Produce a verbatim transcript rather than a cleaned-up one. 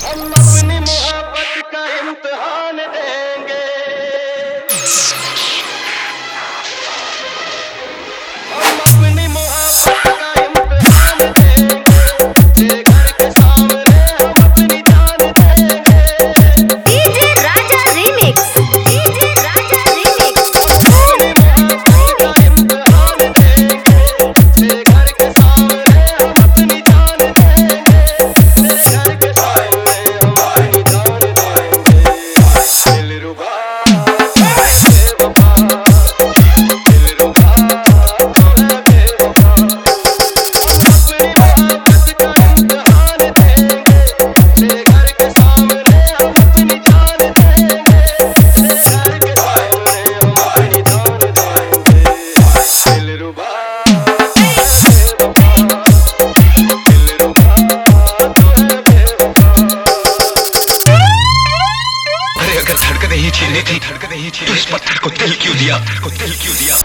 हम अपनी मोहब्बत का इम्तिहान देंगे, हम अपनी मोहब्बत का इम्तिहान देंगे, तेरे घर के सामने हम अपनी जान देंगे। DJ Raja remix, DJ Raja remix. अपनी मोहब्बत का इम्तिहान देंगे, तेरे घर के सामने हम अपनी जान देंगे, तेरे घर के सामने हम अपनी जान देंगे। दिलरुबा बेवफा, दिलरुबा तू है बेवफा। हम अपनी मोहब्बत का इम्तिहान देंगे, तेरे घर के सामने हम अपनी जान देंगे, तेरे घर के सामने हम अपनी जान देंगे। दिलरुबा बेवफा, दिलरुबा तू है बेवफा। अरे अगर धड़कने ही छीननी थी धड़कने ही छीननी तो इस पत्थर को दिल क्यों दिया को दिल क्यों दिया